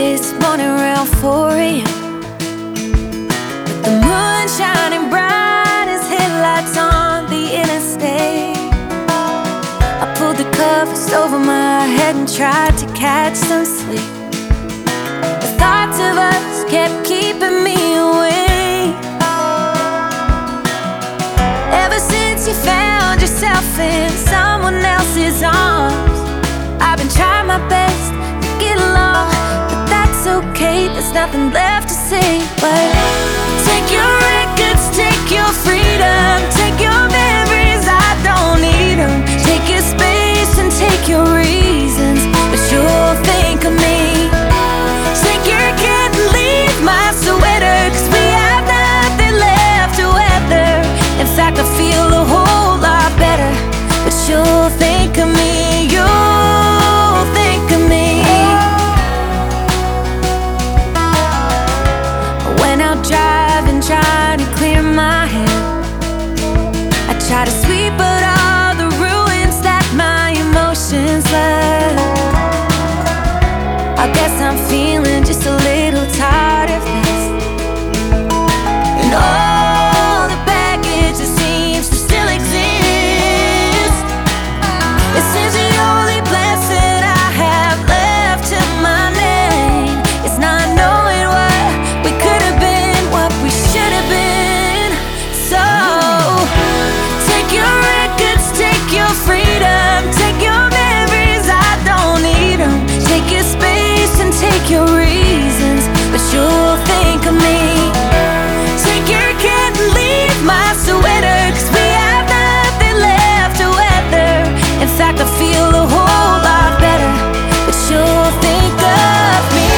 this morning around 4 a.m. With the moon shining bright as headlights on the interstate. I pulled the covers over my head and tried to catch some sleep. The thoughts of us kept keeping me awake. Ever since you found yourself in someone else's arms, I've been trying my best to get along, but that's okay, there's nothing left to say. But take your records, take your freedom, take your memories, I don't need them. Take your space and take your reasons, but you'll think of me. Take your kid and leave my sweater, 'cause we have nothing left to weather. In fact, I feel a whole lot better, but you'll think of me. You'll think of me. I went out driving, trying to clear my head. I try to sweep out all the ruins that my emotions left. I guess I'm feeling just a little tired of this, and all the baggage that seems to still exist. It seems the only blessing I have left to my name is not knowing what we could have been, what we should have been. So take your records, take your freedom, take your memories, I don't need them. Take your space and take your reasons, but you'll think of me. Take your kid and leave my sweater, 'cause we have nothing left to weather. In fact, I feel a whole lot better, but you'll think of me.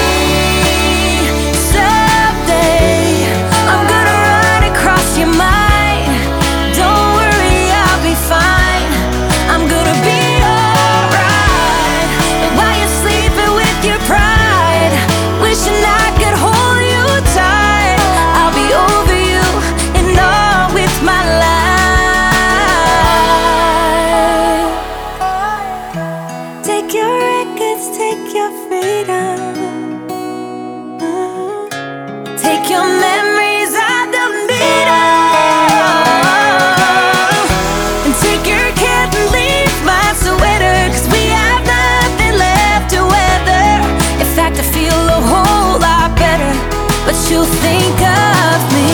Someday I'm gonna run across your mind. Don't worry, I'll be fine. I'm gonna be alright. And while you're sleeping with your pride, wishing I could hold you tight, I'll be over you and all with my life. Take your records, take your freedom, take your memories, I don't need them. And take your kid and leave my sweater, 'cause we have nothing left to weather. In fact, I feel a whole lot better, but you'll think of me.